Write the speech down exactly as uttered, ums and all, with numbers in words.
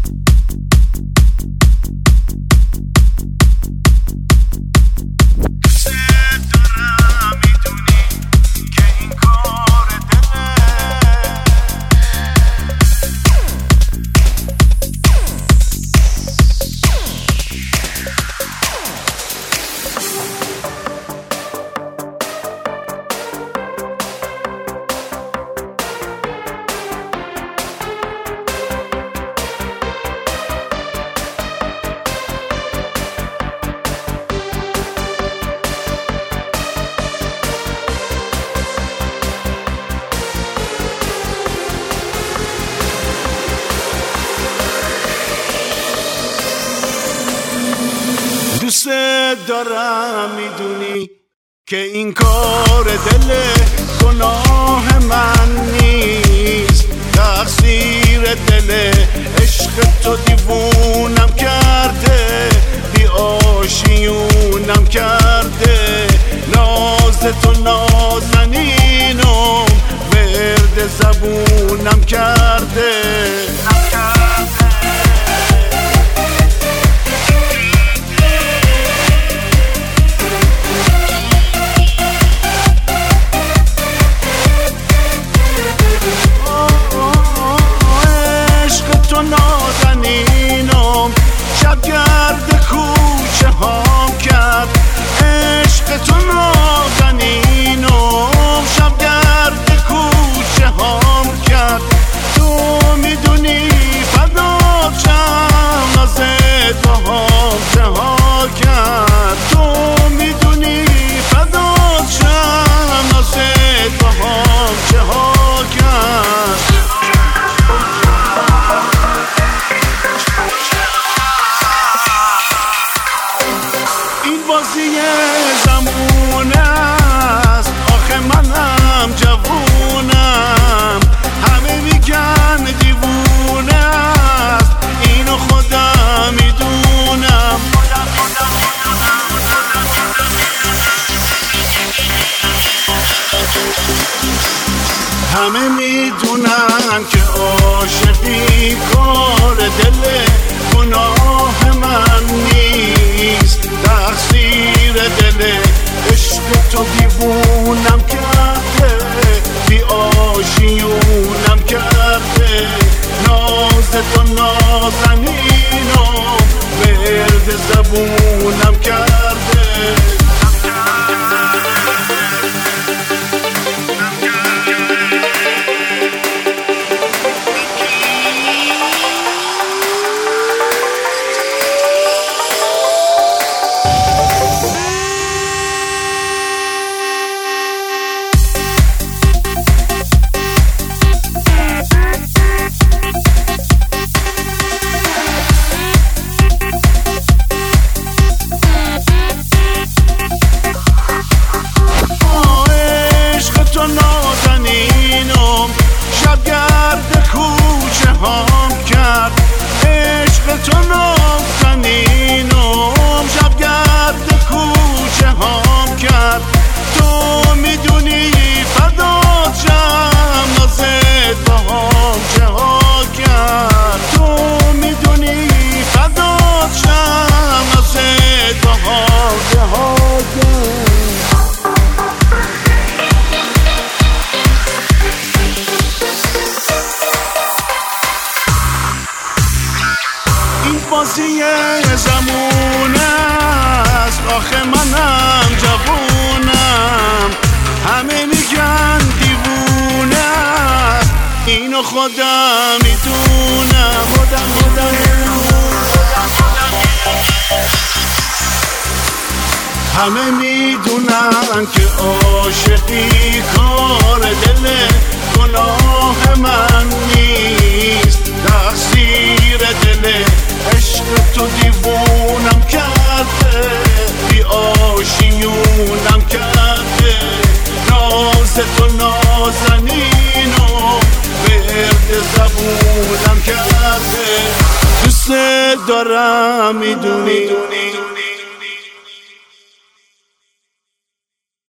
دوست دارم میدونی که این کار دل گناه من نیست، تقصیر دل عشق تو دیوونم کرده، بی آشیونم کرده، ناز تو نازنینم ورد زبونم کرده. نازنینم شبگرد کوچه هام کرد، عشق تو نازنینم شبگرد کوچه هام کرد. تو میدونی فدات شم نازت با هم چه ها کرد، تو میدونی فدات شم نازت با هم چه ها کرد. بازی زمون است، آخه منم جوونم، همه میگن دیوونه است، اینو خودم میدونم. همه میدونن که عاشقی کار دل گناه من نیست، تقصیر دل عشق تو دیوونم کرده، بی آشیونم کرده، ناز تو نازنینم ورد زبونم کرده. نازنینم شبگرد کوچه هام کرد، عشق تو نازنینم شبگرد کوچه هام کرد. تو میدونی فدات شم نازت با هم چه ها کرد، تو میدونی فدات شم نازت با هم چه ها کرد. بازی زمون است، آخه منم جوونم، همه میگن دیوونه است، اینو خودم میدونم. خودم خودم همه میدونن که عاشقی کار دل گناه من نیست، تقصیر دل عشق تو دیوونم کرده، بی آشیونم کرده، ناز تو نازنینم ورد زبونم کرده. دوست دارم میدونی